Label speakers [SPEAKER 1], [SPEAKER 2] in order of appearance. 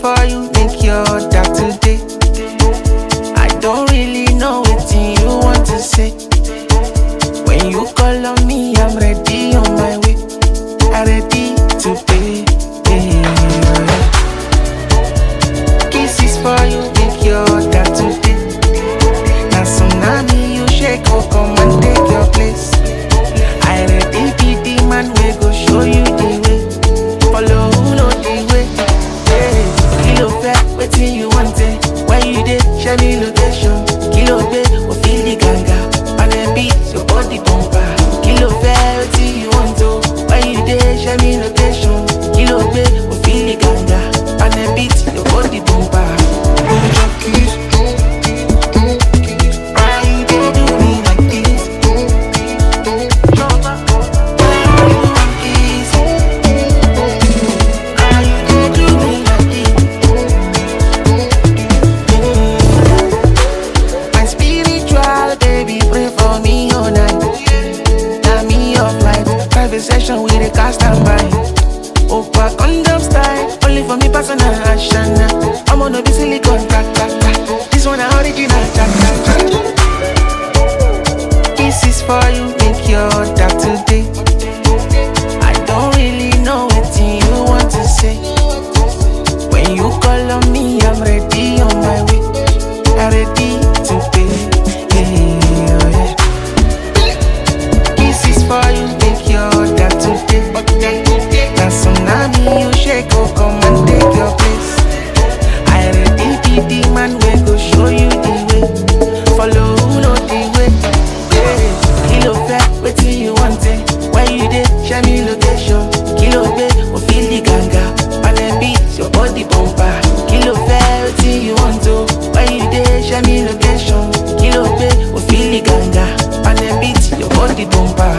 [SPEAKER 1] for you, make your that today. I don't really know what you want to say. When you call on me, I'm ready on my way. I'm ready to pay. Kisses for you, make your that today. Now tsunami, you shake, oh come and take your place. I ready be the man, we go show you the way. Follow who know the way. Kilo fair, waiting you want it. Where you dey, share me location. Kilo bay, we feel the ganga. And then beat your body bumper. Kilo fair, waiting you want to. Where you dey, share me location. Kilo bay, we feel the ganga. And then beat your body bumper. Session with a cast and buy. Opa condom style, only for me personal action. I'm on a be silicone, this one a original. This is for you, make your that today. I don't really know what you want to say. When you call on me, I'm ready on my way. I'm ready to pay. This is for you, make your that today. Now tsunami, you shake, oh come and take your place. I ready be the man, we go show you the way. Follow who know the way. Kilo fair, waiting you want it. Where you dey, share me location. Kilo bay, we feel the ganga. And then beat your body bumper. Kilo fair, waiting you want to. Where you dey, share me location. Kilo bay, we feel the ganga. And then beat your body bumper.